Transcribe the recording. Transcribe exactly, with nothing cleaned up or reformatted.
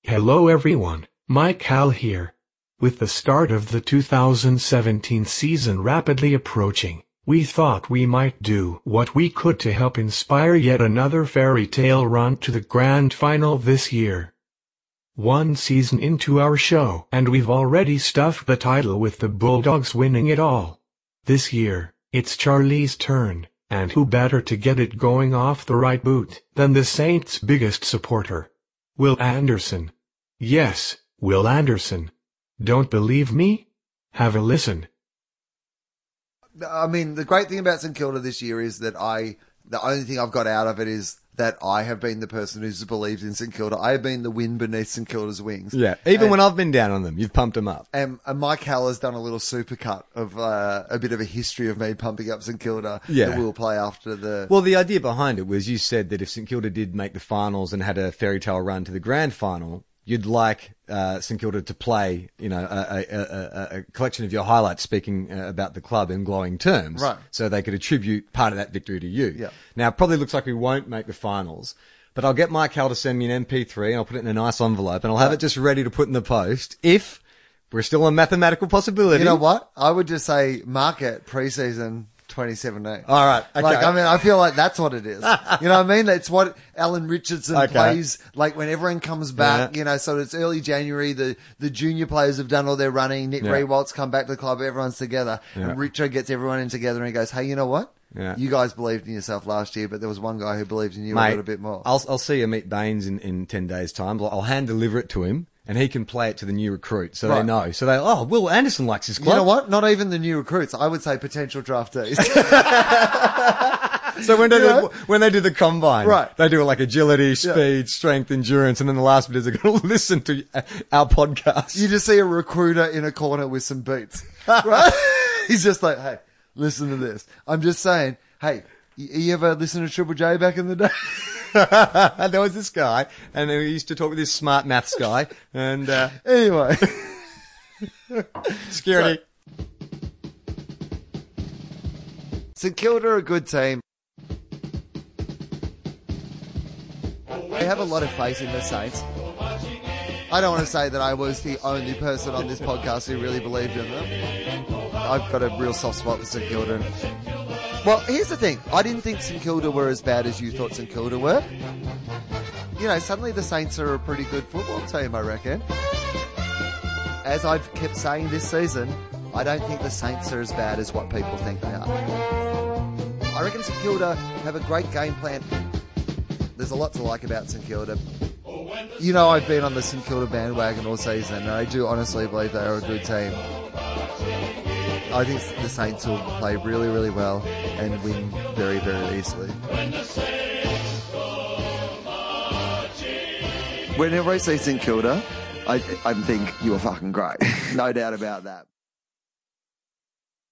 Hello everyone, Mike Hall here. With the start of the two thousand seventeen season rapidly approaching, we thought we might do what we could to help inspire yet another fairy tale run to the grand final this year. One season into our show, and we've already stuffed the title with the Bulldogs winning it all. This year, it's Charlie's turn, and who better to get it going off the right boot than the Saints' biggest supporter, Will Anderson. Yes, Will Anderson. Don't believe me? Have a listen. I mean, the great thing about St Kilda this year is that I, the only thing I've got out of it is that I have been the person who's believed in St Kilda. I have been the wind beneath St Kilda's wings. Yeah, even and, when I've been down on them, you've pumped them up. And, and Mike Hall has done a little supercut of uh, a bit of a history of me pumping up St Kilda yeah. that we'll play after the... Well, the idea behind it was you said that if St Kilda did make the finals and had a fairy tale run to the grand final, you'd like uh, St Kilda to play, you know, a, a, a, a collection of your highlights speaking uh, about the club in glowing terms. Right. So they could attribute part of that victory to you. Yeah. Now, it probably looks like we won't make the finals, but I'll get Mike Hall to send me an M P three and I'll put it in a nice envelope and I'll have right. it just ready to put in the post if we're still a mathematical possibility. You know what? I would just say mark it pre-season twenty seventeen. All right. Okay. Like, I mean, I feel like that's what it is. You know what I mean? That's what Alan Richardson okay. plays, like, when everyone comes back, yeah. you know, so it's early January, the, the junior players have done all their running, Nick yeah. Rewalt's come back to the club, everyone's together, yeah. and Richo gets everyone in together and he goes, hey, you know what? Yeah. You guys believed in yourself last year, but there was one guy who believed in you Mate, a little bit more. I'll, I'll see you meet Baines in, in ten days' time. I'll hand deliver it to him. And he can play it to the new recruit, so right. they know. So they, oh, Will Anderson likes his club. You know what? Not even the new recruits. I would say potential draftees. So when they, You do, know? when they do the combine, right. they do like agility, speed, yeah. strength, endurance, and then the last bit is they're going to listen to our podcast. You just see a recruiter in a corner with some beats, right? He's just like, hey, listen to this. I'm just saying, hey, you, you ever listen to Triple J back in the day? There was this guy, and he used to talk with this smart maths guy, and uh, anyway, security. St Kilda are a good team. I have a lot of faith in the Saints. I don't want to say that I was the only person on this podcast who really believed in them. I've got a real soft spot for St Kilda. Well, here's the thing. I didn't think St Kilda were as bad as you thought St Kilda were. You know, suddenly the Saints are a pretty good football team, I reckon. As I've kept saying this season, I don't think the Saints are as bad as what people think they are. I reckon St Kilda have a great game plan. There's a lot to like about St Kilda. You know, I've been on the St Kilda bandwagon all season, and I do honestly believe they are a good team. I think the Saints will play really, really well and win very, very easily. Whenever I see St Kilda, I, I think you're fucking great. No doubt about that.